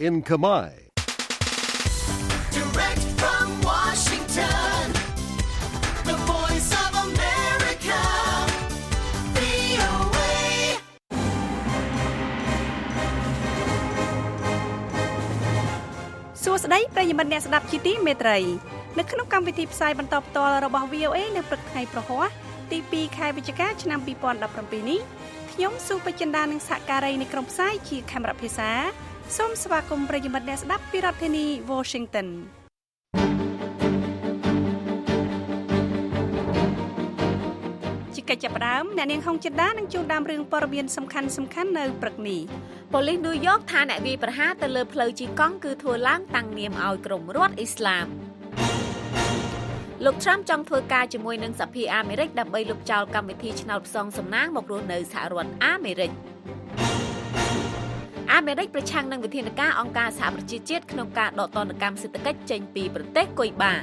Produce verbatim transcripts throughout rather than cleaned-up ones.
in Khmer. Direct from Washington, the voice of America, វី អូ เอសួស្តីប្រិយមិត្តអ្នកស្ដាប់ជាទីមេត្រីនៅក្នុងកម្មវិធីផ្សាយបន្តផ្ទាល់របស់ វី អូ เอ នៅព្រឹកថ្ងៃប្រហ័សទីពីរខែវិច្ឆិកាឆ្នាំពីរពាន់ដប់ប្រាំពីរនេះខ្ញុំសុបចិន្តានិងសហការីនៃក្រុមផ្សាយជាខេមរៈភាសាសូមស្វាគមន៍ប្រិយមិត្តអ្នកស្ដាប់ពីរដ្ឋធានី Washington ជាកិច្ចចាប់ផ្ដើមអ្នកនាងហុងចិន្តានឹងជួបតាមរឿងព័ត៌មានសំខាន់សំខាន់នៅព្រឹកនេះប៉ូលីសញូវយ៉កថាអ្នកវាយប្រហារទៅលើផ្លូវជីកង់គឺធ្វើឡើងតាំងនាមឲ្យក្រុមរដ្ឋអ៊ីស្លាមលោក Trump ចង់ធ្វើការជាមួយនឹងសហភាពអាមេរិកដើម្បីលុបចោលកម្មវិធីឆ្នោតផ្សងសំណាងមករស់នៅសហរដ្ឋអាមេរិកអាមេរិកប្រឆាំងនឹងវិធានការអង្គការសហប្រជាជាតិក្នុងការដកទណ្ឌកម្មសេដ្ឋកិច្ចចេញពីប្រទេសគុយបា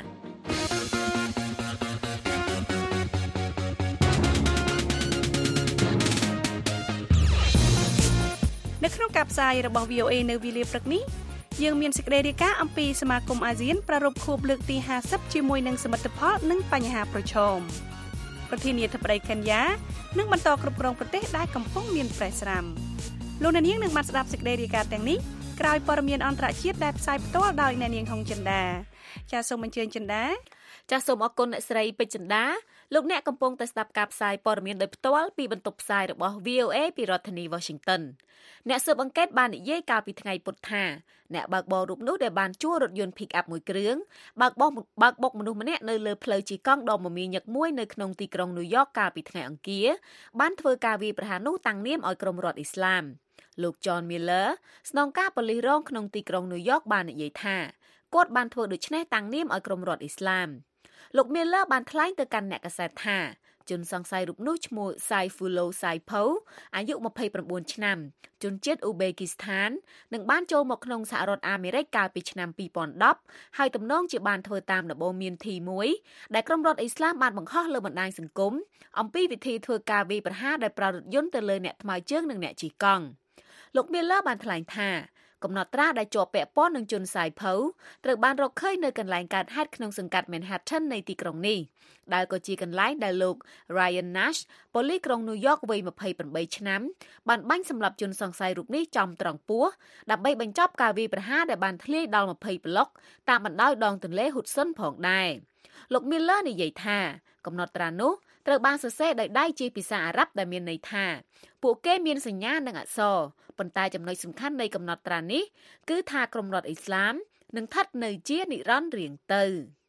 នៅក្នុងការផ្សាយរបស់ វី អូ เอ នៅវេលាព្រឹកនេះយើងមានសេចក្តីរាយការណ៍អំពីសមាគមអាស៊ានប្រារព្ធខួបលើកទីห้าสิบជាមួយនឹងសមិទ្ធផលនិងបញ្ហាប្រឈមប្រធានាធិបតីកេនយ៉ានឹងបន្តគ្រប់គ្រងប្រទេសដែលកំពុងមានប្រេះស្រាំលោកអ្នកនាងនឹងបានស្ដាប់សេចក្តីរាយការណ៍ទាំងនេះក្រោយព័ត៌មានអន្តរជាតិដែលផ្សាយផ្ទាល់ដោយអ្នកនាងហុងចិន្តាចាសសូមអញ្ជើញចិន្តាចាសសូមអរគុណអ្នកស្រីពេជ្រចិន្តាលោកអ្នកកំពុងតែស្ដាប់ការផ្សាយព័ត៌មានដោយផ្ទាល់ពីបន្ទប់ផ្សាយរបស់ វី អូ เอ ពីរដ្ឋធានី Washington អ្នកស៊ើបអង្កេតបាននិយាយកាលពីថ្ងៃពុធថាអ្នកបើកបររូបនោះដែលបានជួលរថយន្ត Pick up មួយគ្រឿងបើកបោះបើកបុកមនុស្សម្នាក់នៅលើផ្លូវជីកង់ដ៏មមាញឹកមួយនៅក្នុងទីក្រុងញូវយ៉កកាលពីថ្ងៃអង្គារបានធ្វើការវាយប្រហារនោះតាំងនាមឲ្យក្រុមរដ្ឋអ៊ីស្លាមលោក John Miller ស្នងការប៉ូលីសរងក្នុងទីក្រុងញូវយ៉កបាននិយាយថាគាត់បានធ្វើដូច្នេះតាំងនាមឲ្យក្រុមរដ្ឋអ៊ីស្លាមលោក Miller បានថ្លែងទៅកាន់អ្នកកាសែតថាជនសង្ស័យរូបនោះឈ្មោះ Saifullah Saipov អាយុម្ភៃប្រាំបួនឆ្នាំជនជាតិអ៊ូបេគីស្ថាននឹងបានចូលមកក្នុងសហរដ្ឋអាមេរិកកាលពីឆ្នាំពីរពាន់ដប់ហើយទំនងជាបានធ្វើតាមដំបូន្មានទីមួយដែលក្រុមរដ្ឋអ៊ីស្លាមបានបង្ហោះលើបណ្ដាញសង្គមអំពីវិធីធ្វើការវាយប្រហារដោយប្រើរថយន្តទៅលើអ្នកថ្មើរជើងនិងអ្នកជិះកង់លោក Miller បានថ្លែងថាកំណត់ត្រាដែលជាប់ពាក់ព័ន្ធនឹងជនសាយភៅត្រូវបានរកឃើញនៅកន្លែងកើតហេតុក្នុងសង្កាត់ Manhattan នៃទីក្រុងនេះដែលក៏ជាកន្លែងដែលលោក Ryan Nash ប៉ូលីសក្រុងញូវយ៉កវ័យម្ភៃប្រាំបីឆ្នាំបានបាញ់សម្លាប់ជនសង្ស័យរូបនេះចំត្រង់ពោះដើម្បីបញ្ចប់ការវាយប្រហារដែលបានធ្លាយដល់ម្ភៃប្លុកតាមបណ្ដោយដងទន្លេ Hudson ផងដែរលោក Miller និយាយថាកំណត់ត្រានោះត្រូវបានសរសេរដោយដៃជាភាសាអារ៉ាប់ដែលមានន័យថាពួកគេមានសញ្ញានិងអក្សរប៉ុន្តែចំណុចសំខាន់នៃកំណត់ត្រានេះគឺថាក្រុមរដ្ឋអ៊ីស្លាមនឹងស្ថិតនៅជានិរន្តរ៍រៀងទៅ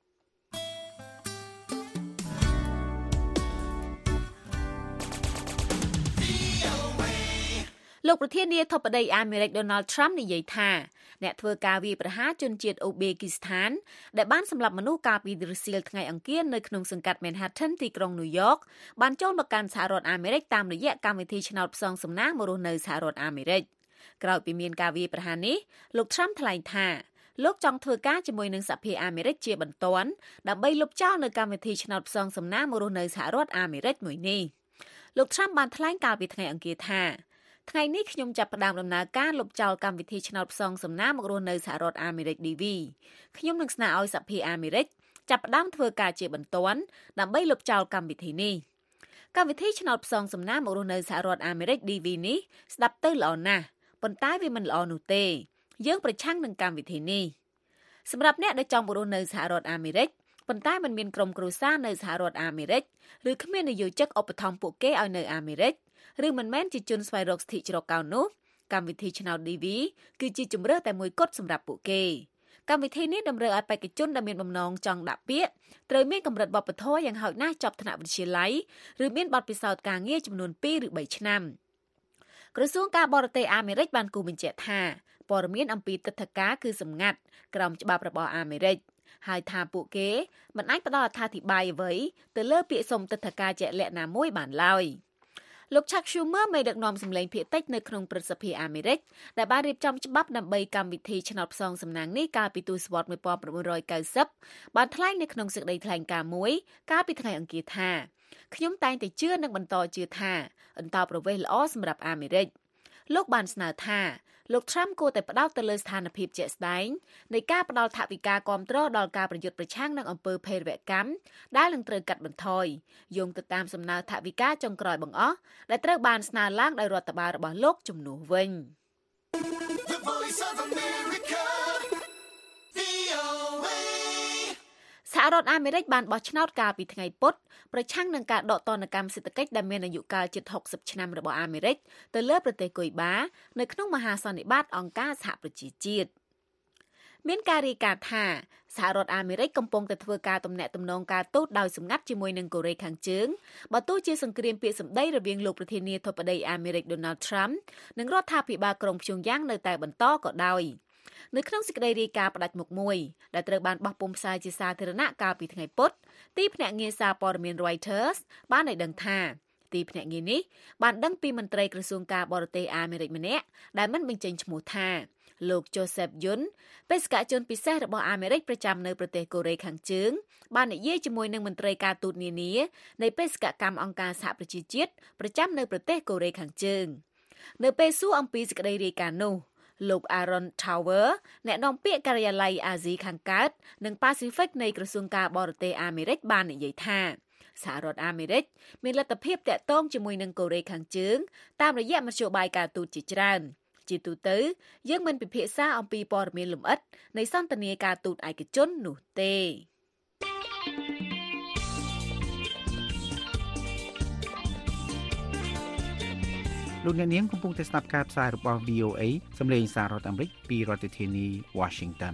លោកប្រធានាធិបតីអាមេរិក Donald Trump និយាយថាអ្នកធ្វើការវាយប្រហារជនជាតិអ៊ូបេគីស្ថានដែលបានសម្លាប់មនុស្សកាលពីរសៀលថ្ងៃអង្គារនៅក្នុងសង្កាត់ Manhattan ទីក្រុងញូវយ៉កបានចូលមកកាន់សហរដ្ឋអាមេរិកតាមរយៈកម្មវិធីឆ្នោតផ្សងសំណាងមករស់នៅសហរដ្ឋអាមេរិកក្រោយពីមានការវាយប្រហារនេះលោក Trump ថ្លែងថាលោកចង់ធ្វើការជាមួយនឹងសហភាពអាមេរិកជាបន្ទាន់ដើម្បីលុបចោលនៅកម្មវិធីឆ្នោតផ្សងសំណាងមករស់នៅសហរដ្ឋអាមេរិកមួយនេះលោក Trump បានថ្លែងកាលពីថ្ងៃអង្គារថាថ្ងៃនេះខ្ញុំចាប់ផ្ដើមដំណើរការលុបចោលកម្មវិធីឆ្នោតផ្សងសំណាងមករស់នៅសហរដ្ឋអាមេរិក ឌី វី ខ្ញុំនឹងស្នើឲ្យសហភាពអាមេរិកចាប់ផ្ដើមធ្វើការជាបន្ទាន់ដើម្បីលុបចោលកម្មវិធីនេះកម្មវិធីឆ្នោតផ្សងសំណាងមករស់នៅសហរដ្ឋអាមេរិក ឌី វី នេះស្ដាប់ទៅល្អណាស់ប៉ុន្តែវាមិនល្អនោះទេយើងប្រឆាំងនឹងកម្មវិធីនេះសម្រាប់អ្នកដែលចង់មករស់នៅសហរដ្ឋអាមេរិកប៉ុន្តែមិនមានក្រុមគ្រួសារនៅសហរដ្ឋអាមេរិកឬគ្មាននយោជកឧបត្ថម្ភពួកគេឲ្យនៅអាមេរិកឬមិនមែនជាជនស្វែងរកសិទ្ធិជ្រកកោននោះកម្មវិធីឆ្នោត ឌី វី គឺជាជម្រើសតែមួយគត់សម្រាប់ពួកគេកម្មវិធីនេះតម្រូវឲ្យបេក្ខជនដែលមានបំណងចង់ដាក់ពាក្យត្រូវមានកម្រិតវប្បធម៌យ៉ាងហោចណាស់ចប់ថ្នាក់វិទ្យាល័យឬមានបទពិសោធន៍ការងារចំនួនពីរឬបីឆ្នាំក្រសួងការបរទេសអាមេរិកបានគូបញ្ជាក់ថាព័ត៌មានអំពីទិដ្ឋាការគឺសម្ងាត់ក្រោមច្បាប់របស់អាមេរិកហើយថាពួកគេមិនអាចផ្ដល់អត្ថាធិប្បាយអ្វីទៅលើពាក្យសុំទិដ្ឋាការជាក់លាក់ណាមួយបានឡើយលោក Chuck Schumer មេដឹកនាំសម្លេងភាគតិចនៅក្នុងព្រឹទ្ធសភាអាមេរិកដែលបានរៀបចំច្បាប់ដើម្បីកម្មវិធីឆ្នោតផ្សងសំណាងនេះកាលពីទសវត្សរ៍nineteen ninetyបានថ្លែងនៅក្នុងសេចក្តីថ្លែងការណ៍មួយកាលពីថ្ងៃអង្គារថាខ្ញុំតែងតែជឿនិងបន្តជឿថាអន្តរប្រវេសន៍ល្អសម្រាប់អាមេរិកលោកបានស្នើថាលោក Trump គួរតែផ្ដោតទៅលើស្ថានភាពជាក់ស្ដែងនៃការផ្ដល់ថវិកាគាំទ្រដល់ការប្រយុទ្ធប្រឆាំងនឹងអំពើភេរវកម្មដែលនឹងត្រូវកាត់បន្ថយយោងទៅតាមសំណើថវិកាចុងក្រោយបង្អស់ដែលត្រូវបានស្នើឡើងដោយរដ្ឋបាលរបស់លោកជំនួសវិញសហរដ្ឋអាមេរិកបានបោះឆ្នោតកាលពីថ្ងៃពុធប្រឆាំងនឹងការដកទណ្ឌកម្មសេដ្ឋកិច្ចដែលមានអាយុកាលជិតហុកសិបឆ្នាំរបស់អាមេរិកទៅលើប្រទេសគុយបានៅក្នុងមហាសន្និបាតអង្គការសហប្រជាជាតិមានការរាយការណ៍ថាសហរដ្ឋអាមេរិកកំពុងតែធ្វើការទំនាក់ទំនងការទូតដោយសម្ងាត់ជាមួយនឹងកូរ៉េខាងជើងបើទោះជាសង្គ្រាមពាក្យសម្ដីរវាងលោកប្រធានាធិបតីអាមេរិក Donald Trump និងរដ្ឋាភិបាលក្រុងព្យុងយ៉ាងនៅតែបន្តក៏ដោយនៅក្នុងសេចក្តីរាយការណ៍ផ្ដាច់មុខមួយដែលត្រូវបានបោះពុម្ពផ្សាយជាសាធារណៈកាលពីថ្ងៃពុធទីភ្នាក់ងារសារព័ត៌មាន Reuters បានឲ្យដឹងថាទីភ្នាក់ងារនេះបានដឹងពីមន្ត្រីក្រសួងការបរទេសអាមេរិកម្នាក់ដែលមិនបញ្ចេញឈ្មោះថាលោក Joseph Yun បេសកជនពិសេសរបស់អាមេរិកប្រចាំនៅប្រទេសកូរ៉េខាងជើងបាននិយាយជាមួយនឹងមន្ត្រីការទូតនានានៃបេសកកម្មអង្គការសហប្រជាជាតិប្រចាំនៅប្រទេសកូរ៉េខាងជើងនៅពេលសួរអំពីសេចក្តីរាយការណ៍នោះលោក Aaron Tower អ្នកនាំពាក្យការិយាល័យអាស៊ីខាងកើតនិងប៉ាស៊ីហ្វិកនៃក្រសួងការបរទេសអាមេរិកបាននិយាយថាសហរដ្ឋអាមេរិកមានលទ្ធភាពតាក់ទងជាមួយនឹងកូរ៉េខាងជើងតាមរយៈមធ្យោបាយការទូតជាច្រើនជាទូទៅយើងមិនពិភាក្សាអំពីព័ត៌មានលម្អិតនៃសន្ទនាការទូតឯកជននោះទេលោកអ្នកនាងកំពុងតែស្ដាប់ការផ្សាយរបស់ វី អូ เอ សម្លេងសាររដ្ឋអាមេរិកពីរដ្ឋធានី Washington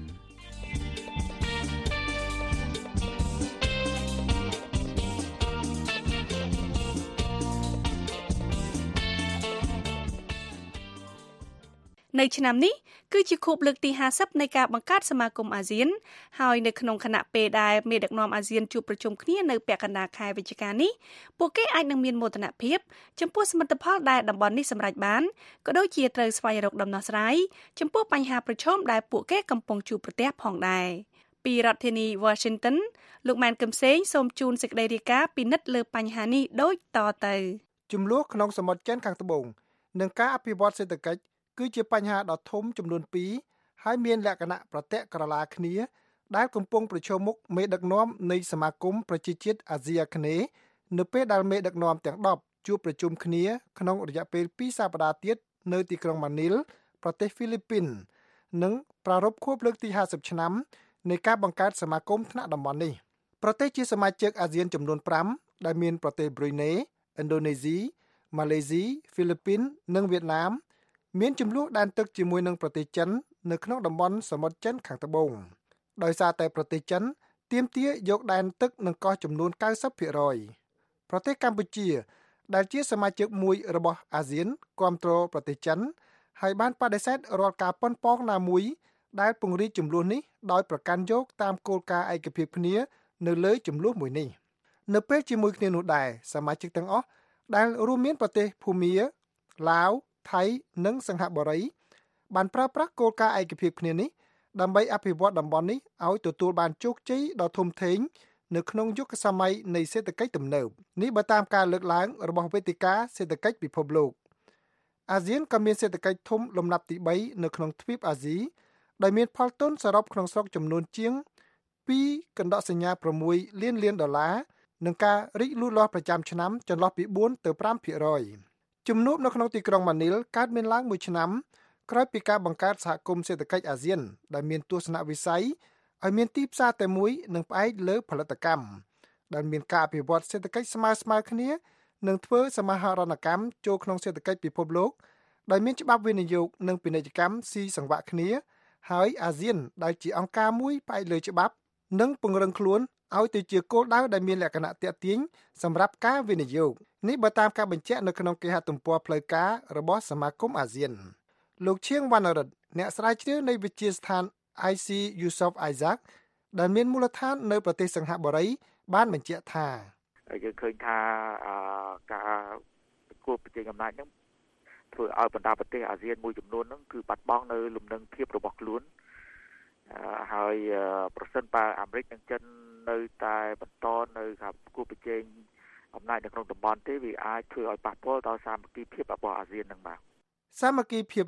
នៅឆ្នាំនេះគឺជាខួបលើកទីห้าสิบនៃការបង្កើតសមាគមអាស៊ានហើយនៅក្នុងគណៈពេលដែលមេដឹកនាំអាស៊ានជួបប្រជុំគ្នានៅពាក់កណ្ដាលខែវិច្ឆិកានេះពួកគេអាចនឹងមានមោទនភាពចំពោះសមិទ្ធផលដែលតំបន់នេះសម្រេចបានក៏ដូចជាត្រូវស្វែងរកដំណោះស្រាយចំពោះបញ្ហាប្រឈមដែលពួកគេកំពុងជួបប្រទះផងដែរពីរដ្ឋធានី Washington លោកម៉ែនកឹមសេងសូមជូនសេចក្តីរាយការណ៍ពិនិត្យលើបញ្ហានេះដូចតទៅចំនួនក្នុងសមុទ្រចិនខាងត្បូងនិងការអភិវឌ្ឍសេដ្ឋកិច្ចគឺជាបញ្ហាដ៏ធំចំនួនពីរហើយមានលក្ខណៈប្រតិក្រឡាគ្នាដែលកំពុងប្រឈមមុខមេដឹកនាំនៃសមាគមប្រជាជាតិអាស៊ីអាគ្នេយ៍នៅពេលដែលមេដឹកនាំទាំងដប់ជួបប្រជុំគ្នាក្នុងរយៈពេលពីរសប្តាហ៍ទៀតនៅទីក្រុងម៉ានីលប្រទេសហ្វីលីពីននិងប្រារព្ធខួបលើកទីห้าสิบឆ្នាំនៃការបង្កើតសមាគមថ្នាក់តំបន់នេះប្រទេសជាសមាជិកអាស៊ានចំនួនfiveដែលមានប្រទេសប្រ៊ុយណេឥណ្ឌូនេស៊ីម៉ាឡេស៊ីហ្វីលីពីននិងវៀតណាមមានចំនួនដែនទឹកជាមួយនឹងប្រទេសចិននៅក្នុងតំបន់សមុទ្រចិនខាងត្បូងដោយសារតែប្រទេសចិនទាមទារយកដែនទឹកនិងកោះចំនួនninety percentប្រទេសកម្ពុជាដែលជាសមាជិកមួយរបស់អាស៊ានគាំទ្រប្រទេសចិនហើយបានបដិសេធរាល់ការប៉ុនប៉ងណាមួយដែលពង្រីកចំនួននេះដោយប្រកាន់យកតាមគោលការណ៍ឯកភាពគ្នានៅលើចំនួនមួយនេះនៅពេលជាមួយគ្នានោះដែរសមាជិកទាំងអស់ដែលរួមមានប្រទេសភូមាឡាវថៃនិងសិង្ហបុរីបានប្រើប្រាស់គោលការណ៍ឯកភាពគ្នានេះដើម្បីអភិវឌ្ឍតំបន់នេះឲ្យទទួលបានជោគជ័យដ៏ធំធេងនៅក្នុងយុគសម័យនៃសេដ្ឋកិច្ចទំនើបនេះបើតាមការលើកឡើងរបស់វេទិកាសេដ្ឋកិច្ចពិភពលោកអាស៊ានក៏មានសេដ្ឋកិច្ចធំលំដាប់ទីបីនៅក្នុងទ្វីបអាស៊ីដោយមានផលទុនសរុបក្នុងស្រុកចំនួនជាងtwoកន្ដកសញ្ញាsixលានលានដុល្លារនិងការរីកលូតលាស់ប្រចាំឆ្នាំចន្លោះពីfourទៅfive percentជំនួបនៅក្នុងទីក្រុងម៉ានីលកើតមានឡើងមួយឆ្នាំក្រោយពីការបង្កើតសហគមន៍សេដ្ឋកិច្ចអាស៊ានដែលមានទស្សនវិស័យឲ្យមានទីផ្សារតែមួយនិងផ្អែកលើផលិតកម្មដែលមានការអភិវឌ្ឍសេដ្ឋកិច្ចស្មើស្មើគ្នានិងធ្វើសមាហរណកម្មចូលក្នុងសេដ្ឋកិច្ចពិភពលោកដោយមានច្បាប់វិនិយោគនិងពាណិជ្ជកម្មស៊ីសង្វាក់គ្នាហើយអាស៊ានដែលជាអង្គការមួយផ្អែកលើច្បាប់និងពង្រឹងខ្លួនឲ្យទៅជាគោលដៅដែលមានលក្ខណៈទាក់ទាញសម្រាប់ការវិនិយោគនេះបើតាមការបញ្ជាក់នៅក្នុងគេហទំព័រផ្លូវការរបស់សមាគមអាស៊ានលោកឈៀងវណ្ណរិទ្ធអ្នកស្រាវជ្រាវនៃវិទ្យាស្ថាន I C Yusof Isaac ដែលមានមូលដ្ឋាននៅប្រទេសសិង្ហបុរីបានបញ្ជាក់ថាយើងឃើញថាការគួបប្រជែងអំណាចហ្នឹងធ្វើឲ្យបណ្ដាប្រទេសអាស៊ានមួយចំនួនហ្នឹងគឺបាត់បង់នៅលំនឹងភាពរបស់ខ្លួនហើយប្រសិនបើអាមេរិកនិងចិននៅតែបន្តនៅការគួបប្រជែងអំណាចនៅក្នុងតំបន់ទេវាអាចធ្វើឲ្យប៉ះពាល់ដល់សាមគ្គីភាពរបស់អាស៊ាននឹងបាទសាមគ្គីភាពនេះ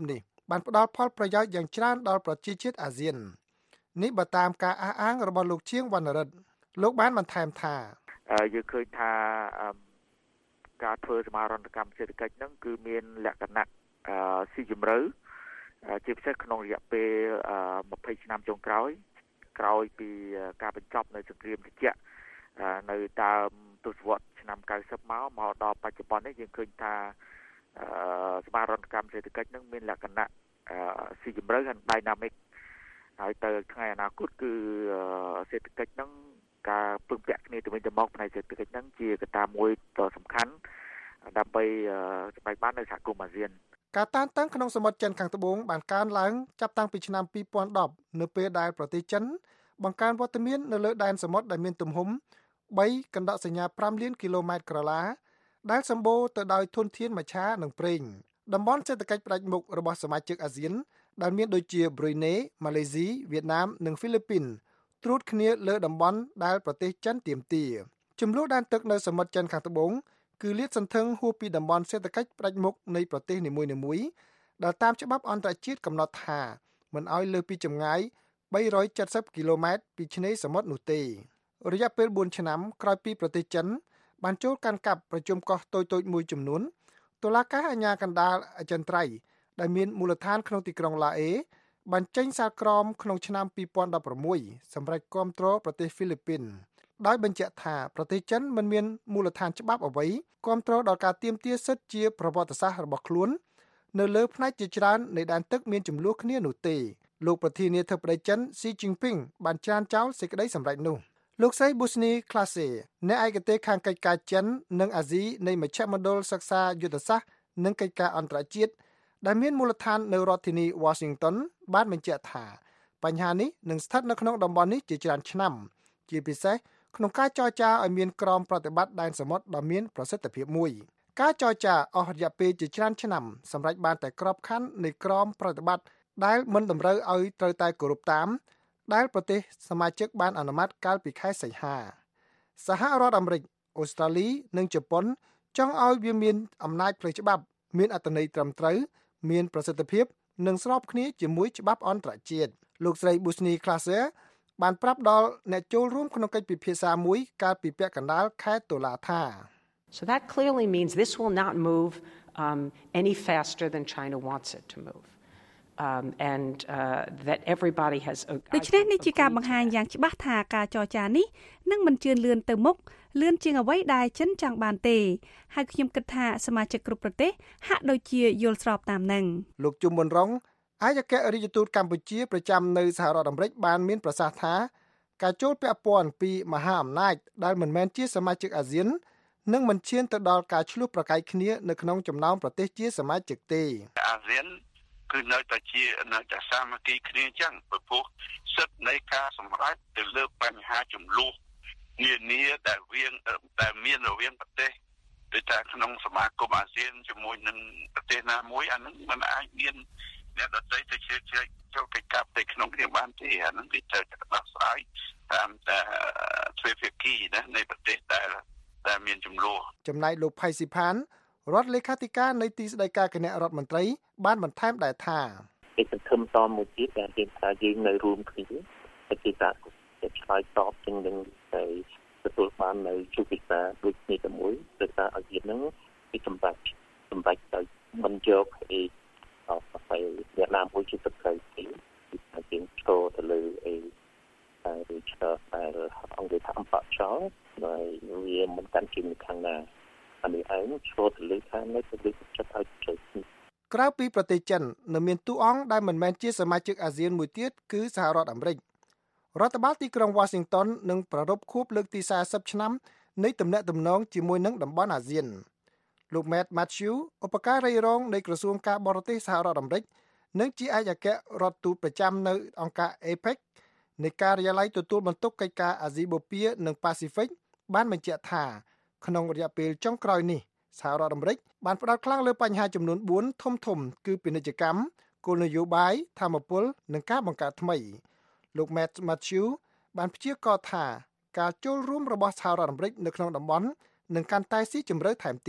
បានផ្ដល់ផលប្រយោជន៍យ៉ាងច្រើនដល់ប្រជាជាតិអាស៊ាននេះបើតាមការអះអាងរបស់លោកឈៀងវណ្ណរិទ្ធលោកបានបន្ថែមថាយើងឃើញថាការធ្វើសមាហរណកម្មសេដ្ឋកិច្ចហ្នឹងគឺមានលក្ខណៈស៊ីជម្រៅជាពិសេសក្នុងរយៈពេលยี่สิบឆ្នាំចុងក្រោយក្រោយពីការបញ្ចប់នៅសង្គ្រាមត្រជាក់នៅដើមទសវត្សរ៍ឆ្នាំ九十មកមកដល់បច្ចុប្បន្ននេះយើងឃើញថាសមាហរណកម្មសេដ្ឋកិច្ចនឹងមានលក្ខណៈស៊ីជម្រៅហើយ dynamic ហើយទៅថ្ងៃអនាគតគឺសេដ្ឋកិច្ចនឹងការពឹងពាក់គ្នាទៅវិញទៅមកផ្នែកសេដ្ឋកិច្ចនឹងជាកត្តាមួយដ៏សំខាន់ដើម្បីសម្រេចបាននៅសហគមន៍អាស៊ានការតានតឹងក្នុងសមុទ្រចិនខាងត្បូងបានកើនឡើងចាប់តាំងពីឆ្នាំពីរពាន់ដប់នៅពេលដែលប្រទេសចិនបង្កើនវត្តមាននៅលើដែនសមុទ្រដែលមានទំហំបីកណ្ដកសញ្ញាប្រាំលានគីឡូម៉ែត្រក្រឡាដែលសម្បូរទៅដោយធនធានមច្ឆានិងប្រេងតំបន់សេដ្ឋកិច្ចផ្ដាច់មុខរបស់សមាជិកអាស៊ានដែលមានដូចជាប្រ៊ុយណេម៉ាឡេស៊ីវៀតណាមនិងហ្វីលីពីនត្រួតគ្នាលើតំបន់ដែលប្រទេសចិនទាមទារចំនួនដែនទឹកនៅសមុទ្រចិនខាងត្បូងគឺលាតសន្ធឹងហួសពីតំបន់សេដ្ឋកិច្ចផ្ដាច់មុខនៃប្រទេសនីមួយៗដែលតាមច្បាប់អន្តរជាតិកំណត់ថាមិនឲ្យលើសពីចម្ងាយបីរយเจ็ดสิบគីឡូម៉ែត្រពីឆ្នេរសមុទ្រនោះទេរយៈពេលបួនឆ្នាំក្រោយពីប្រទេសចិនបានចូលកាន់កាប់ប្រជុំកោះតូចៗមួយចំនួនតុលាការអាជ្ញាកណ្ដាលអចិន្ត្រៃយ៍ដែលមានមូលដ្ឋានក្នុងទីក្រុងឡាអេបានចេញសារក្រមក្នុងឆ្នាំពីរពាន់ដប់ប្រាំមួយសម្រាប់គាំទ្រប្រទេសហ្វីលីពីនដោយបញ្ជាក់ថាប្រទេសចិនមិនមានមូលដ្ឋានច្បាប់អ្វីគាំទ្រដល់ការទាមទារសិទ្ធិជាប្រវត្តិសាស្ត្ររបស់ខ្លួននៅលើផ្នែកជាច្រើននៃដែនទឹកមានចំនួនគ្នានោះទេលោកប្រធានាធិបតីចិនស៊ីជីនពីងបានច្រានចោលសេចក្តីសម្រេចនោះលោកស្រីប៊ូស្នីក្លាសេអ្នកឯកទេសខាងកិច្ចការចិននិងអាស៊ីនៃមជ្ឈមណ្ឌលសិក្សាយុទ្ធសាស្ត្រនិងកិច្ចការអន្តរជាតិដែលមានមូលដ្ឋាននៅរដ្ឋធានី Washington បានបញ្ជាក់ថាបញ្ហានេះនឹងស្ថិតនៅក្នុងតំបន់នេះជាច្រើនឆ្នាំជាពិសេសក្នុងការចរចាឲ្យមានក្រមប្រតិបត្តិដែនសមុទ្រដ៏មានប្រសិទ្ធភាពមួយការចរចាអស់រយៈពេលជាច្រើនឆ្នាំសម្រាប់បានតែក្របខ័ណ្ឌនៃក្រមប្រតិបត្តិដែលមិនតម្រូវឲ្យត្រូវតែគោរពតាមដែលប្រទេសសមាជិកបានអនុម័តកាលពីខែសីហាសហរដ្ឋអាមេរិកអូស្ត្រាលីនិងជប៉ុនចង់ឲ្យវាមានអំណាចផ្លូវច្បាប់មានអត្ថន័យត្រឹមត្រូវមានប្រសិទ្ធភាពនិងស្របគ្នាជាមួយច្បាប់អន្តរជាតិលោកស្រី Busni Claser បានប្រាប់ដល់អ្នកចូលរួមក្នុងកិច្ចពិភាក្សាមួយកាលពីពាក់កណ្ដាលខែតុលាថា So that clearly means this will not move um, any faster than China wants it to move. Um, and uh, that everybody has ដូច្នេះនេះជាការបង្ហាញយ៉ាងច្បាស់ថាការចរចានេះនឹងមិនជឿនលឿនទៅមុខលឿនជាងអ្វីដែលចិនចង់បានទេហើយខ្ញុំគិតថាសមាជិកគ្រប់ប្រទេសហាក់ដូចជាយល់ស្របតាមនឹងលោកជុំប៊ុនរងឯកអគ្គរដ្ឋទូតកម្ពុជាប្រចាំនៅសហរដ្ឋអាមេរិកបានមានប្រសាសន៍ថាការចូលពាក់ព័ន្ធពីមហាអំណាចដែលមិនមែនជាសមាជិកអាស៊ាននឹងមិនឈានទៅដល់ការឈ្លោះប្រកែកគ្នានៅក្នុងចំណោមប្រទេសជាសមាជិកទេអាស៊ានគឺនៅតែជានៅតែសាមគ្គីគ្នាអញ្ចឹងព្រោះសិទ្ធិនៃការសម្រេចទៅលើបញ្ហាចំនួននានាដែលវាដែលមានរវាងប្រទេសដូចថាក្នុងសមាគមអាស៊ានជាមួយនឹងប្រទេសណាមួយអានឹងมันអាចមានអ្នកដទៃទៅជ្រៀតជ្រែកចូលកិច្ចការផ្ទៃក្នុងគ្នាបានទេអានឹងវាត្រូវតែដោះស្រាយតាមតែទ្វេភាគីណានៃប្រទេសដែលដែលមានចំនួនចំណែកលោកផៃស៊ីផានរដ្ឋលេខាធិការនៃទីស្តីការគណៈរដ្ឋមន្ត្រីបានបន្ថែមដែរថាកិច្ចសង្ឃឹមតមួយទៀតដែលគេថាយើងនៅរួមគ្នាជាការឆ្លើយតបទៅនឹងតែទទួលបាននៅជោគជ័យដូចគ្នាទៅមួយដោយសារអាស៊ានហ្នឹងពីសម្រាប់សម្រាប់ទៅមិនយកអីអត់ទៅអ្នកណាមួយជាទឹកទៅទីថាយើងចូលទៅលើអីតែឆ្លើយតែអង្គការអំបចោហើយវាមិនកាន់ជិះខាងណាអានេះឯងចូលទៅលើខាងនេះទៅលើចិត្តឲ្យចូលក្រៅពីប្រទេសចិននៅមានតួអង្គដែលមិនមែនជាសមាជិកអាស៊ានមួយទៀតគឺសហរដ្ឋអាមេរិករដ្ឋបាលទីក្រុង Washington នឹងប្រារព្ធខួបលើកទីសែសិបឆ្នាំនៃទំនាក់ទំនងជាមួយនឹងតំបន់អាស៊ានលោក Matt Matthew ឧបការីរងនៃក្រសួងការបរទេសសហរដ្ឋអាមេរិកនិងជាឯកអគ្គរដ្ឋទូតប្រចាំនៅអង្គការ អេប៉ិក នៃការិយាល័យទទួលបន្ទុកកិច្ចការអាស៊ីបូព៌ានិងប៉ាស៊ីហ្វិកបានបញ្ជាក់ថាក្នុងរយៈពេលចុងក្រោយនេះសហរដ្ឋអាមេរិកបានផ្ដោតខ្លាំងលើបញ្ហាចំនួនបួនធំធំគឺពាណិជ្ជកម្មគោលនយោបាយធម្មពលនិងការបង្កើតថ្មីលោក Matt Matthew បានព្យាករណ៍ថាការចូលរួមរបស់សហរដ្ឋអាមេរិកនៅក្នុងតំបន់នឹងកាន់តែស៊ីជម្រៅថែមទៀត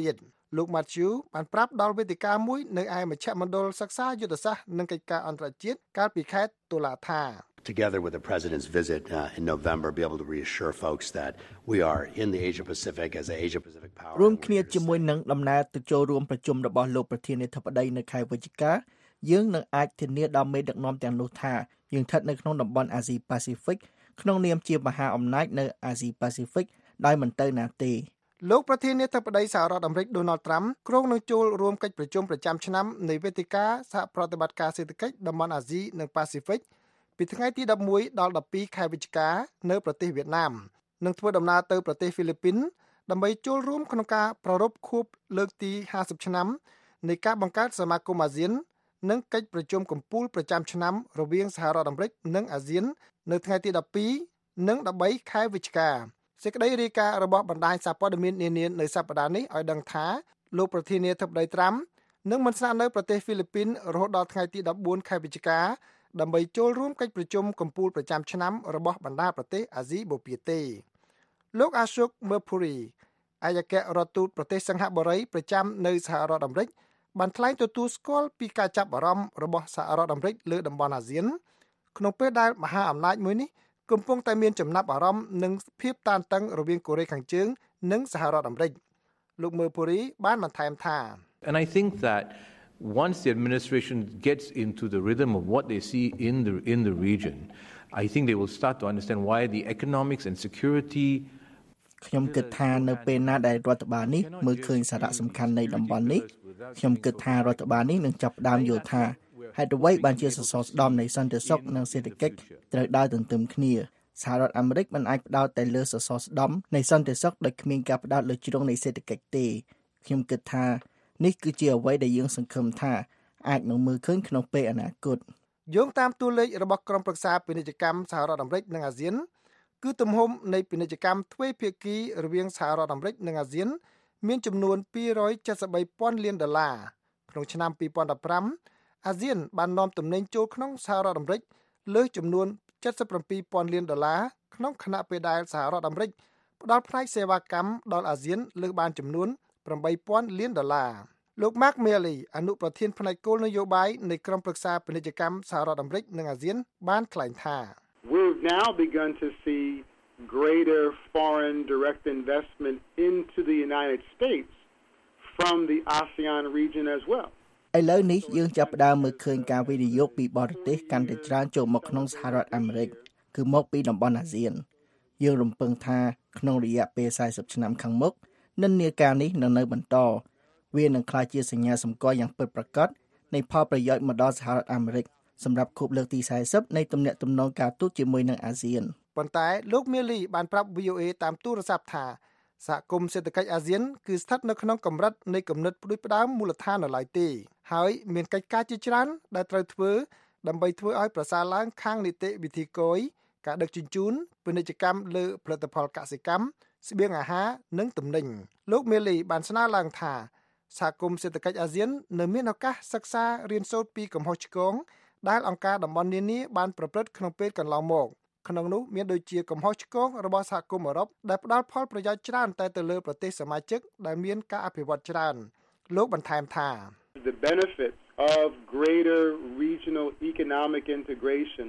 លោក Matthew បានប្រាប់ដល់វេទិកាមួយនៅឯមជ្ឈមណ្ឌលសិក្សាយុទ្ធសាស្ត្រនិងកិច្ចការអន្តរជាតិកាលពីខែតុលាថា Together with the President's visit uh, in November, be able to reassure folks that we are in the Asia Pacific as an Asia Pacific power. រួមគ្នាជាមួយនឹងដំណើរទៅចូលរួមប្រជុំរបស់លោកប្រធានាធិបតីនៅខែវិច្ឆិកាយើងនឹងអាចធានាដល់មេដឹកនាំទាំងនោះថាយើងស្ថិតនៅក្នុងតំបន់អាស៊ីប៉ាស៊ីហ្វិកក្នុងនាមជាមហាអំណាចនៅអាស៊ីប៉ាស៊ីហ្វិកដោយមិនទៅណាទេលោកប្រធានាធិបតីសហរដ្ឋអាមេរិក Donald Trump គ្រោងនឹងចូលរួមកិច្ចប្រជុំប្រចាំឆ្នាំនៃវេទិកាសហប្រតិបត្តិការសេដ្ឋកិច្ចតំបន់អាស៊ីនិងប៉ាស៊ីហ្វិកពីថ្ងៃទីដប់មួយដល់ដប់ពីរខែវិច្ឆិកានៅប្រទេសវៀតណាមនិងធ្វើដំណើរទៅប្រទេសហ្វីលីពីនដើម្បីចូលរួមក្នុងការប្រារព្ធខួបលើកទីห้าสิบឆ្នាំនៃការបង្កើតសមាគមអាស៊ាននិងកិច្ចប្រជុំកំពូលប្រចាំឆ្នាំរវាងសហរដ្ឋអាមេរិកនិងអាស៊ាននៅថ្ងៃទីដប់ពីរនិងដប់បីខែវិច្ឆិកាសេចក្តីរាយការណ៍របស់បណ្ដាញសារព័ត៌មាននានានៅសប្តាហ៍នេះឲ្យដឹងថាលោកប្រធានាធិបតីត្រាំនឹងមិនស្នាក់នៅប្រទេសហ្វីលីពីនរហូតដល់ថ្ងៃទីដប់បួនខែវិច្ឆិកាដើម្បីចូលរួមកិច្ចប្រជុំកំពូលប្រចាំឆ្នាំរបស់បណ្ដាប្រទេសអាស៊ីបូព៌ាទេលោក Ashok Murphy អាយការដ្ឋទូតប្រទេសសិង្ហបុរីប្រចាំនៅសហរដ្ឋអាមេរិកបានថ្លែងទទួលស្គាល់ពីការចាប់អារម្មណ៍របស់សហរដ្ឋអាមេរិកលើតំបន់អាស៊ានក្នុងពេលដែលមហាអំណាចមួយនេះកំពុងតែមានចំណាប់អារម្មណ៍នឹងភាពតានតឹងរវាងកូរ៉េខាងជើងនិងសហរដ្ឋអាមេរិកលោក Murphy បានបន្ថែមថា And I think that once the administration gets into the rhythm of what they see in the in the region, I think they will start to understand why the economics and security ខ្ញុំគិតថានៅពេលណាដែលរដ្ឋបាលនេះមើលឃើញសារៈសំខាន់នៃតំបន់នេះខ្ញុំគិតថារដ្ឋបាលនេះនឹងចាប់ផ្ដើមយល់ថាហេតុអ្វីបានជាសសរស្តម្ភនៃសន្តិសុខនិងសេដ្ឋកិច្ចត្រូវដើរទន្ទឹមគ្នាសហរដ្ឋអាមេរិកមិនអាចផ្ដោតតែលើសសរស្តម្ភនៃសន្តិសុខដោយគ្មានការផ្ដោតលើជ្រុងនៃសេដ្ឋកិច្ចទេខ្ញុំគិតថានេះគឺជាអ្វីដែលយើងសង្ឃឹមថាអាចនឹងមើលឃើញក្នុងពេលអនាគតយោងតាមតួលេខរបស់ក្រុមប្រឹក្សាពាណិជ្ជកម្មសហរដ្ឋអាមេរិកនិងអាស៊ានគឺទំហំនៃពាណិជ្ជកម្មទ្វេភាគីរវាងសហរដ្ឋអាមេរិកនិងអាស៊ានមានចំនួនពីររយเจ็ดสิบสามពាន់លានដុល្លារក្នុងឆ្នាំពីរពាន់ដប់ប្រាំអាស៊ានបាននាំទំនិញចូលក្នុងសហរដ្ឋអាមេរិកលើសចំនួនเจ็ดสิบเจ็ดពាន់លានដុល្លារក្នុងខណៈពេលដែលសហរដ្ឋអាមេរិកផ្ដល់ផ្នែកសេវាកម្មដល់អាស៊ានលើសបានចំនួនeightពាន់លានដុល្លារលោក Mark Milley អនុប្រធានផ្នែកគោលនយោបាយនៃក្រុមប្រឹក្សាពាណិជ្ជកម្មសហរដ្ឋអាមេរិកនិងអាស៊ានបានថ្លែងថា We've now begun to see greater foreign direct investment into the United States from the ASEAN region as well. ឥឡូវនេះយើងចាប់ផ្ដើមមើលឃើញការវិនិយោគពីបរទេសកាន់តែច្រើនចូលមកក្នុងសហរដ្ឋអាមេរិកគឺមកពីតំបន់អាស៊ានយើងរំពឹងថាក្នុងរយៈពេលสี่สิบឆ្នាំខាងមុខនិន្នាការនេះនឹងនៅបន្តវានឹងក្លាយជាសញ្ញាសម្គាល់យ៉ាងពិតប្រាកដនៃផលប្រយោជន៍មកដល់សហរដ្ឋអាមេរិកសម្រាប់ខួបលើកទីสี่สิบនៃទំនាក់ទំនងការទូតជាមួយនឹងអាស៊ានប៉ុន្តែលោក Milley បានប្រាប់ V O A តាមទូរស័ព្ទថាសហគមន៍សេដ្ឋកិច្ចអាស៊ានគឺស្ថិតនៅក្នុងកម្រិតនៃគំនិតផ្ដួចផ្ដើមមូលដ្ឋាននៅឡើយទេហើយមានកិច្ចការជាច្រើនដែលត្រូវធ្វើដើម្បីធ្វើឲ្យប្រសើរឡើងខាងនីតិវិធីគយការដឹកជញ្ជូនពាណិជ្ជកម្មលើផលិតផលកសិកម្មស្បៀងអាហារនិងទំនិញលោក Milley បានស្នើឡើងថាសហគមន៍សេដ្ឋកិច្ចអាស៊ាននៅមានឱកាសសិក្សារៀនសូត្រពីកំហុសឆ្គងដែលអង្គការតំបន់នានាបានប្រព្រឹត្តក្នុងពេលកន្លងមកក្នុងនោះមានដូចជាកំហុសឆ្គងរបស់សហគមន៍អឺរ៉ុបដែលផ្ដល់ផលប្រយោជន៍ច្រើនតែទៅលើប្រទេសសមាជិកដែលមានការអភិវឌ្ឍច្រើនលោកបន្ថែមថា The benefits of greater regional economic integration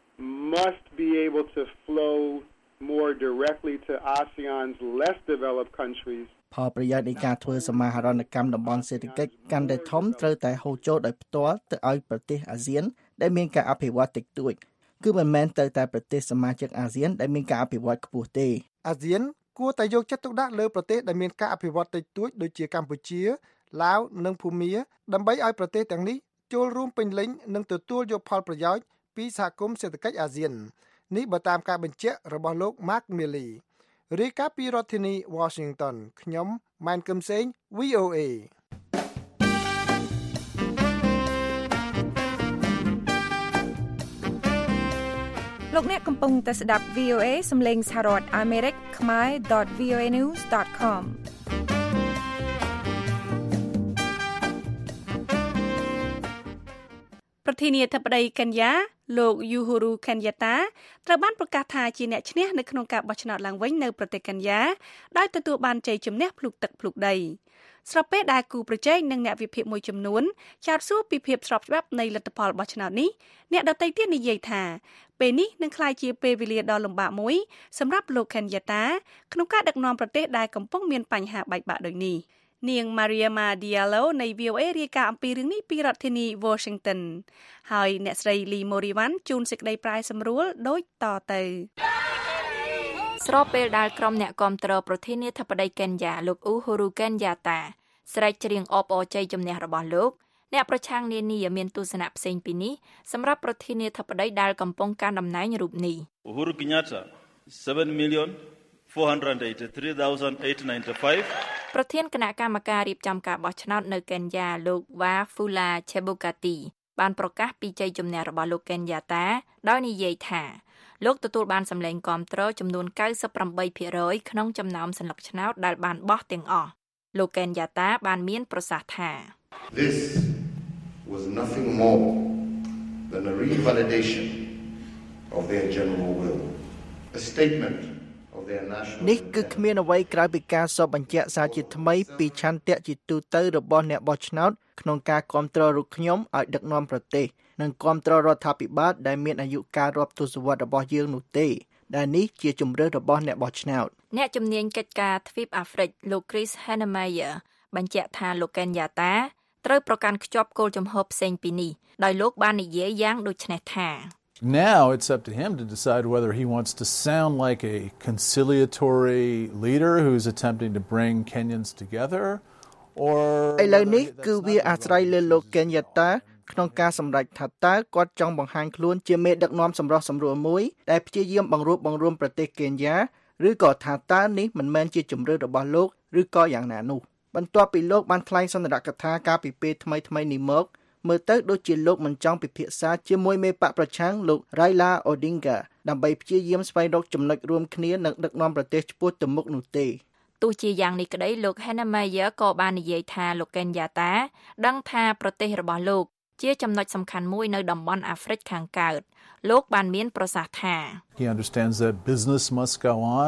must be able to flow more directly to ASEAN's less developed countries ផលប្រយោជន៍នៃការធ្វើសមាហរណកម្មតំបន់សេដ្ឋកិច្ចកាន់តែធំត្រូវតែហូរចូលដោយផ្ទាល់ទៅឲ្យប្រទេសអាស៊ានដែលមានការអភិវឌ្ឍតិចតួចគឺមិនមែនទៅតែប្រទេសសមាជិកអាស៊ានដែលមានការអភិវឌ្ឍខ្ពស់ទេអាស៊ានគួរតែយកចិត្តទុកដាក់លើប្រទេសដែលមានការអភិវឌ្ឍតិចតួចដូចជាកម្ពុជាឡាវនិងភូមាដើម្បីឲ្យប្រទេសទាំងនេះចូលរួមពេញលេញនិងទទួលយកផលប្រយោជន៍ពីសហគមន៍សេដ្ឋកិច្ចអាស៊ាននេះបើតាមការបញ្ជាក់របស់លោក Mark Milley រាយការណ៍ពីរដ្ឋធានី Washington ខ្ញុំម៉ែនកឹមសេង V O A លោកអ្នកកំពុងតែស្ដាប់ V O A សំឡេងសហរដ្ឋអាមេរិកខ្មែរ .v o a news dot com ប្រធានាធិបតីកេនយ៉ាលោក Uhuru Kenyatta ត្រូវបានប្រកាសថាជាអ្នកឈ្នះនៅក្នុងការបោះឆ្នោតឡើងវិញនៅប្រទេសកេនយ៉ាដោយទទួលបានជ័យជំនះភ្លុកទឹកភ្លុកដីស្របពេលដែលគូប្រជែងនិងអ្នកវិភាគមួយចំនួនចោទសួរពីភាពស្របច្បាប់នៃលទ្ធផលបោះឆ្នោតនេះអ្នកដទៃទៀតនិយាយថាពេលនេះនឹងក្លាយជាពេលវេលាដ៏លំបាកមួយសម្រាប់លោក Kenyatta ក្នុងការដឹកនាំប្រទេសដែលកំពុងមានបញ្ហាបែកបាក់ដូចនេះនាង Mariama Diallo នៃ វី អូ เอ រាយការណ៍អំពីរឿងនេះពីរដ្ឋធានី Washington ហើយអ្នកស្រី Lee Moriwan ជូនសេចក្តីប្រាយសម្រួលដូចតទៅស្របពេលដែលក្រុមអ្នកគាំទ្រប្រធានាធិបតីកេនយ៉ាលោក Uhuru Kenyatta ស្រែកច្រៀងអបអរជ័យជំនះរបស់លោកអ្នកប្រឆាំងនានាមានទស្សនៈផ្សេងពីនេះសម្រាប់ប្រធានាធិបតីដែលកំពុងកាន់តំណែងរូបនេះ Uhuru Kenyatta seven million four hundred eighty-three thousand eight hundred ninety-five ប្រធានគណៈកម្មការរៀបចំការបោះឆ្នោតនៅកេនយ៉ាលោក Wafula Chebukati បានប្រកាសពីជ័យជំនះរបស់លោក Kenyatta ដោយនិយាយថាលោកទទួលបានសម្លេងគាំទ្រចំនួន ninety-eight percent ក្នុងចំណោមសន្លឹកឆ្នោតដែលបានបោះទាំងអស់លោក Kenyatta បានមានប្រសាសន៍ថា This was nothing more than a revalidation of their general will, a statement of their national នេះគឺគ្មានអ្វីក្រៅពីការសបបញ្ជាក់សារជាថ្មីពីឆន្ទៈជាទូទៅរបស់អ្នកបោះឆ្នោតក្នុងការគាំទ្ររូបខ្ញុំឲ្យដឹកនាំប្រទេសនិងគាំទ្ររដ្ឋាភិបាលដែលមានអាយុកាលរាប់ទសវត្សរ៍របស់យើងនោះទេដែលនេះជាជំរឿនរបស់អ្នកបោះឆ្នោតអ្នកជំនាញកិច្ចការទ្វីបអាហ្វ្រិកលោក Chris Hannemeyer បញ្ជាក់ថាលោក Kenyatta ត្រូវប្រកាន់ខ្ជាប់គោលជំហរផ្សេងពីនេះដោយលោកបាននិយាយយ៉ាងដូចនេះថា Now it's up to him to decide whether he wants to sound like a conciliatory leader who's attempting to bring Kenyans together or ឥឡូវនេះគឺវាអាស្រ័យលើលោក Kenyatta ក្នុងការសម្រេចថាតើគាត់ចង់បង្ហាញខ្លួនជាមេដឹកនាំសម្រុះសម្រួលមួយដែលព្យាយាមបង្រួបបង្រួមប្រទេសកេនយ៉ាឬក៏ថាតើនេះមិនមែនជាជំរឿនរបស់លោកឬក៏យ៉ាងណានោះបន្ទាប់ពីលោកបានថ្លែងសន្និដ្ឋានកថាការពីពេលថ្មីថ្មីនេះមកមើលទៅដូចជាលោកមិនចង់ពិភាក្សាជាមួយមេបកប្រឆាំងលោក Raila Odinga ដើម្បីព្យាយាមស្វែងរកចំណុចរួមគ្នានិងដឹកនាំប្រទេសឆ្ពោះទៅមុខនោះទេទោះជាយ៉ាងនេះក្តីលោក Hannemeyer ក៏បាននិយាយថាលោក Kenyatta ដឹងថាប្រទេសរបស់លោកជាចំណុចសំខាន់មួយនៅតំបន់អាហ្វ្រិកខាងកើតលោកបានមានប្រសាសន៍ថា He understands that business must go on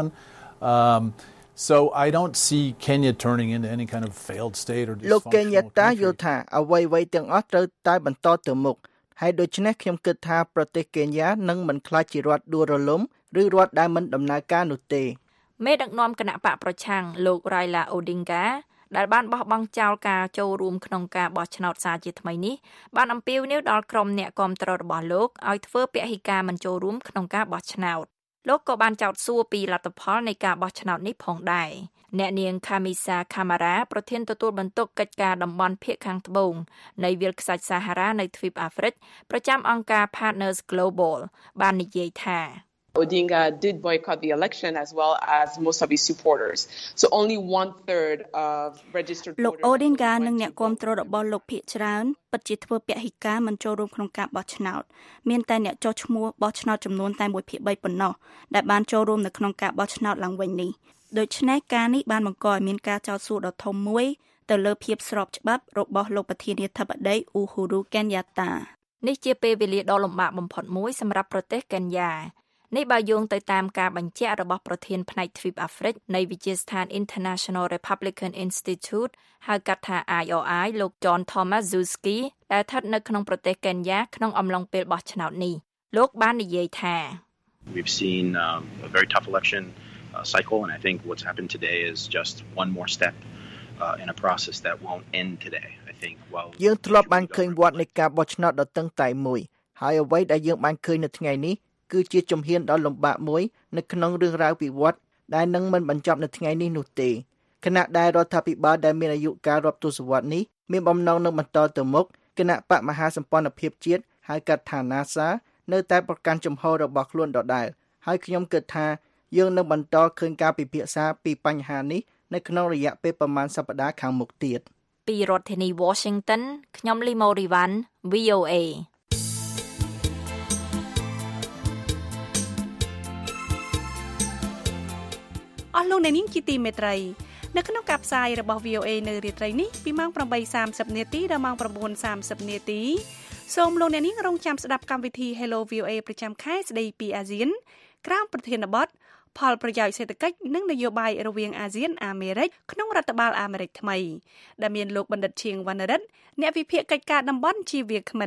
um So I don't see Kenya turning into any kind of failed state or dysfunctional លោក Kenyatta យល់ថាអ្វីៗទាំងអស់ត្រូវតែបន្តទៅមុខហើយដូច្នេះខ្ញុំគិតថាប្រទេសកេនយ៉ានឹងមិនក្លាយជារដ្ឋដួលរលំឬរដ្ឋដែលមិនដំណើរការនោះទេមេដឹកនាំគណៈបកប្រឆាំងលោក Raila Odinga ដែលបានបោះបង់ចោលការចូលរួមក្នុងការបោះឆ្នោតសារជាថ្មីនេះបានអំពាវនាវដល់ក្រុមអ្នកគាំទ្ររបស់លោកឲ្យធ្វើពហិការមិនចូលរួមក្នុងការបោះឆ្នោតលោកក៏បានចោទសួរពីលទ្ធផលនៃការបោះឆ្នោតនេះផងដែរអ្នកនាង Kamisa Kamara ប្រធានទទួលបន្ទុកកិច្ចការតំបន់ភាគខាងត្បូងនៃវាលខ្សាច់សាហារ៉ានៅទ្វីបអាហ្វ្រិកប្រចាំអង្គការ Partners Global បាននិយាយថា Odinga did boycott the election as well as most of his supporters. So only one third of registered voters លោក Odinga និងអ្នកគាំទ្ររបស់លោកភាគច្រើនពិតជាធ្វើពហិការមិនចូលរួមក្នុងការបោះឆ្នោតមានតែអ្នកចុះឈ្មោះបោះឆ្នោតចំនួនតែoneភាគthreeប៉ុណ្ណោះដែលបានចូលរួមនៅក្នុងការបោះឆ្នោតឡើងវិញនេះដូច្នេះការនេះបានបង្កឲ្យមានការចោទសួរដ៏ធំមួយទៅលើភាពស្របច្បាប់របស់លោកប្រធានាធិបតី Uhuru Kenyatta នេះជាពេលវេលាដ៏លំបាកបំផុតមួយសម្រាប់ប្រទេសកេនយ៉ានេះបើយោងទៅតាមការបញ្ជាក់របស់ប្រធានផ្នែកទ្វីបអាហ្វ្រិកនៃវិទ្យាស្ថាន International Republican Institute ហៅកាត់ថា I R I លោក John Tomaszewski ដែលស្ថិតនៅក្នុងប្រទេសកេនយ៉ាក្នុងអំឡុងពេលបោះឆ្នោតនេះលោកបាននិយាយថា We've seen um, a very tough election uh, cycle and I think what's happened today is just one more step uh, in a process that won't end today. I think while យើងធ្លាប់បានឃើញវត្តនៃការបោះឆ្នោតដ៏តឹងតែងមួយហើយអ្វីដែលយើងបានឃើញនៅថ្ងៃនេះគឺជាជំហានដ៏លំបាកមួយនៅក្នុងរឿងរ៉ាវពិវត្តដែលនឹងមិនបញ្ចប់នៅថ្ងៃនេះនោះទេគណៈដែលរដ្ឋាភិបាលដែលមានអាយុកាលរាប់ទសវត្សរ៍នេះមានបំណងនឹងបន្តទៅមុខគណៈបកមហាសម្ព័ន្ធភាពជាតិហៅកាត់ថា NASA នៅតែប្រកាន់ជំហររបស់ខ្លួនដដែលហើយខ្ញុំគិតថាយើងនឹងបន្តឃើញការពិភាក្សាពីបញ្ហានេះនៅក្នុងរយៈពេលប្រមាណសប្តាហ៍ខាងមុខទៀតពីរដ្ឋធានី Washington ខ្ញុំ Lee Moriwan V O A អស់លោកអ្នកនាងជាទីមេត្រីនៅក្នុងការផ្សាយរបស់ V O A នៅរាត្រីនេះពីម៉ោងeight thirtyនាទីដល់ម៉ោងnine thirtyនាទីសូមលោកអ្នកនាងរងចាំស្ដាប់កម្មវិធី Hello V O A ប្រចាំខែស្ដីពីអាស៊ានក្រោមប្រធានបទផលប្រយោជន៍សេដ្ឋកិច្ចនិងនយោបាយរវាងអាស៊ានអាមេរិកក្នុងរដ្ឋបាលអាមេរិកថ្មីដែលមានលោកបណ្ឌិតឈៀងវណ្ណរិទ្ធអ្នកវិភាគកិច្ចការតំបន់ជាវាគ្មិន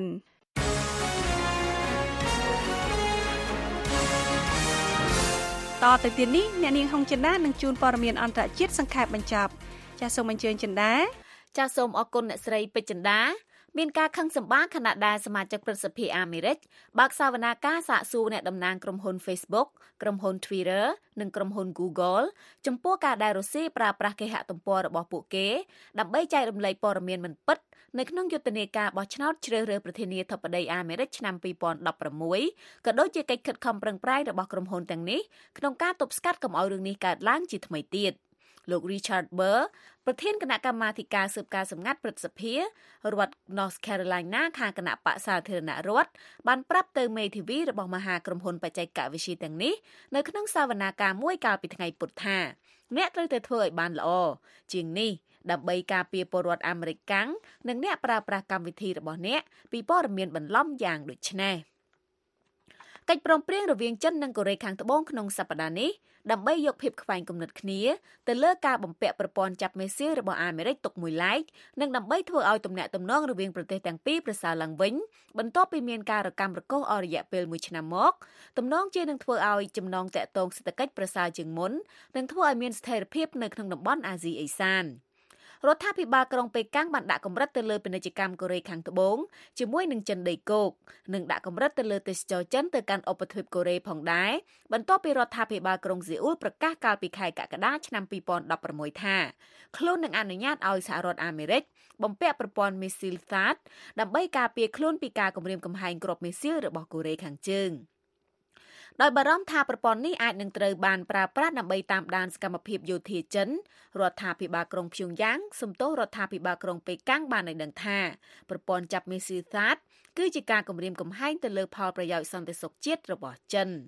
តទៅទៀតនេះអ្នកនាងហុងចិន្តានឹងជួនព័ត៌មានអន្តរជាតិសង្ខេបបញ្ចប់ចាសសូមអញ្ជើញចិន្តាចាសសូមអរគុណអ្នកស្រីពេជ្រចិន្តាមានការខឹងសម្បាខណៈដែលសមាជិកព្រឹទ្ធសភាអាមេរិកបើកសវនាការសាកសួរអ្នកតំណាងក្រុមហ៊ុន Facebook ក្រុមហ៊ុន Twitter និងក្រុមហ៊ុន Google ចំពោះការដែលរុស្ស៊ីប្រើប្រាស់គេហទំព័ររបស់ពួកគេដើម្បីចែករំលែកព័ត៌មានមិនពិតនៅក្នុងយុទ្ធនាការបោះឆ្នោតជ្រើសរើសប្រធានាធិបតីអាមេរិកឆ្នាំពីរពាន់ដប់ប្រាំមួយក៏ដូចជាកិច្ចខិតខំប្រឹងប្រែងរបស់ក្រុមហ៊ុនទាំងនេះក្នុងការទប់ស្កាត់កុំឲ្យរឿងនេះកើតឡើងជាថ្មីទៀតលោក Richard Burr ប្រធានគណៈកម្មាធិការស៊ើបការសម្ងាត់ព្រឹទ្ធសភារដ្ឋ North Carolina ខាងគណៈបក្សសាធារណរដ្ឋបានប្រាប់ទៅមេធាវីរបស់មហាក្រុមហ៊ុនបច្ចេកវិទ្យាទាំងនេះនៅក្នុងសវនាការមួយកាលពីថ្ងៃពុធថាអ្នកត្រូវតែធ្វើឲ្យបានល្អជាងនេះដើម្បីការពារពលរដ្ឋអាមេរិកកាំងនិងអ្នកប្រើប្រាស់កម្មវិធីរបស់អ្នកពីព័ត៌មានបន្លំយ៉ាងដូចនេះកិច្ចព្រមព្រៀងរវាងចិននិងកូរ៉េខាងត្បូងក្នុងសប្តាហ៍នេះដើម្បីយកភាពខ្វែងគំនិតគ្នាទៅលើការបំពាក់ប្រព័ន្ធចាប់មេស៊ីលរបស់អាមេរិកទុកមួយឡែកនិងដើម្បីធ្វើឲ្យទំនាក់ទំនងរវាងប្រទេសទាំងពីរប្រសើរឡើងវិញបន្ទាប់ពីមានការរកម្មរកូសអស់រយៈពេលមួយឆ្នាំមកទំនងជានឹងធ្វើឲ្យចំណងតាក់ទងសេដ្ឋកិច្ចប្រសើរជាងមុននិងធ្វើឲ្យមានស្ថិរភាពនៅក្នុងតំបន់អាស៊ីអេសានរដ្ឋាភិបាលក្រុងប៉េកាំងបានដាក់កម្រិតទៅលើពាណិជ្ជកម្មកូរ៉េខាងត្បូងជាមួយនឹងចិនដីគោកនិងដាក់កម្រិតទៅលើទេសចរចិនទៅកាន់ឧបទ្វីបកូរ៉េផងដែរបន្ទាប់ពីរដ្ឋាភិបាលក្រុងសេអ៊ូលប្រកាសកាលពីខែកក្កដាឆ្នាំពីរពាន់ដប់ប្រាំមួយថាខ្លួននឹងអនុញ្ញាតឲ្យសហរដ្ឋអាមេរិកបំពាក់ប្រព័ន្ធមីស៊ីល THAAD ដើម្បីការពារខ្លួនពីការគំរាមកំហែងគ្រាប់មីស៊ីលរបស់កូរ៉េខាងជើងដោយបារម្ភថាប្រព័ន្ធនេះអាចនឹងត្រូវបានប្រើប្រាស់ដើម្បីតាមដានសកម្មភាពយោធាចិនរដ្ឋាភិបាលក្រុងព្យុងយ៉ាងសំទោសរដ្ឋាភិបាលក្រុងប៉េកាំងបានឲ្យដឹងថាប្រព័ន្ធចាប់មីស៊ីល THAAD គឺជាការគំរាមកំហែងទៅលើផលប្រយោជន៍សន្តិសុខជាតិរបស់ចិន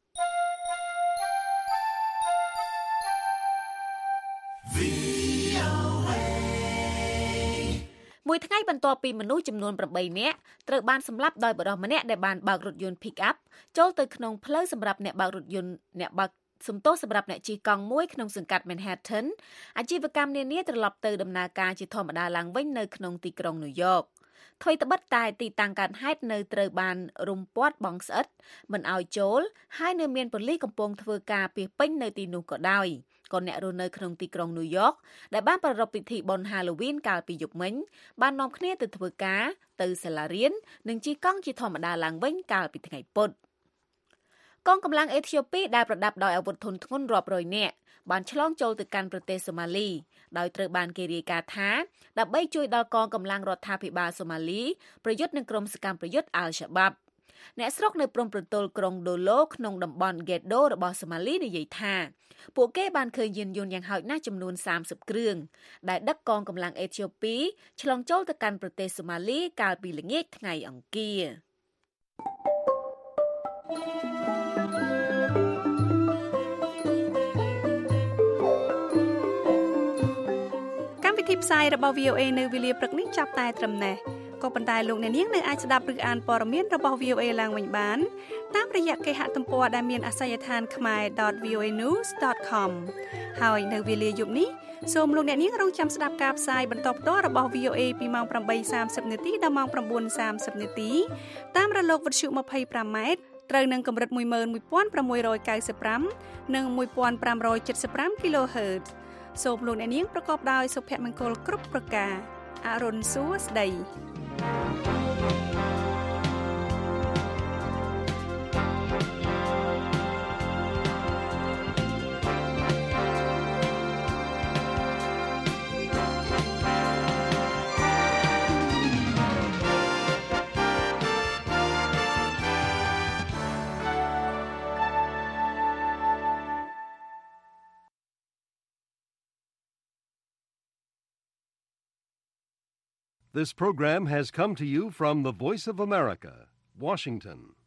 មួយថ្ងៃបន្ទាប់ពីមនុស្សចំនួនប្រាំបីនាក់ត្រូវបានសម្លាប់ដោយបុរសម្នាក់ដែលបានបើករថយន្ត Pick-up ចូលទៅក្នុងផ្លូវសម្រាប់អ្នកបើករថយន្តអ្នកបើកសំទោសសម្រាប់អ្នកជិះកង់មួយក្នុងសង្កាត់ Manhattan អាជីវកម្មនានាត្រឡប់ទៅដំណើរការជាធម្មតាឡើងវិញនៅក្នុងទីក្រុង New York ថ្មីត្បិតតែទីតាំងកើតហេតុនៅត្រូវបានរុំព័ទ្ធបង់ស្អិតមិនឲ្យចូលហើយនៅមានប៉ូលីសកំពុងធ្វើការពារពេញនៅទីនោះក៏ដោយក៏អ្នករស់នៅក្នុងទីក្រុង New York ដែលបានប្រារព្ធពិធីបុណ្យ Halloween កាលពីយប់មិញបាននាំគ្នាទៅធ្វើការទៅសាលារៀននិងជិះកង់ជាធម្មតាឡើងវិញកាលពីថ្ងៃពុធកងកម្លាំងអេធីអូពីដែលប្រដាប់ដោយអាវុធធុនធ្ងន់រាប់រយនាក់បានឆ្លងចូលទៅកាន់ប្រទេសសូម៉ាលីដោយត្រូវបានគេរាយការណ៍ថាដើម្បីជួយដល់កងកម្លាំងរដ្ឋាភិបាលសូម៉ាលីប្រយុទ្ធនឹងក្រុមសកម្មប្រយុទ្ធអាល់ឆាបាប់អ្នកស្រុកនៅព្រំប្រទល់ក្រុងដូឡូក្នុងតំបន់ហ្កេដូរបស់សូម៉ាលីនិយាយថាពួកគេបានឃើញយានយន្តយ៉ាងហោចណាស់ចំនួនសាមសិបគ្រឿងដែលដឹកកងកម្លាំងអេធីអូពីឆ្លងចូលទៅកាន់ប្រទេសសូម៉ាលីកាលពីល្ងាចថ្ងៃអង្គារកម្មវិធីផ្សាយរបស់ វី អូ เอ នៅវេលាព្រឹកនេះចាប់តែត្រឹមនេះក៏ប៉ុន្តែលោកអ្នកនាងនៅអាចស្ដាប់ឬអានព័ត៌មានរបស់ វី អូ เอ ឡើងវិញបានតាមរយៈគេហទំព័រដែលមានអាសយដ្ឋាន khmae dot v o a news dot com ហើយនៅវេលាយប់នេះសូមលោកអ្នកនាងរងចាំស្ដាប់ការផ្សាយបន្តផ្ទាល់របស់ វី អូ เอ ពីម៉ោង ប្រាំបីសាមសិប នាទីដល់ម៉ោង ប្រាំបួនសាមសិប នាទីតាមរលកវិទ្យុ ยี่สิบห้า ម៉ែត្រត្រូវនឹងកម្រិត một nghìn một trăm sáu mươi និង một nghìn năm trămเจ็ดสิบห้า kHz សូមលោកអ្នកនាងប្រកបដោយសុភមង្គលគ្រប់ប្រការអរុនសួស្ដី This program has come to you from the Voice of America, Washington.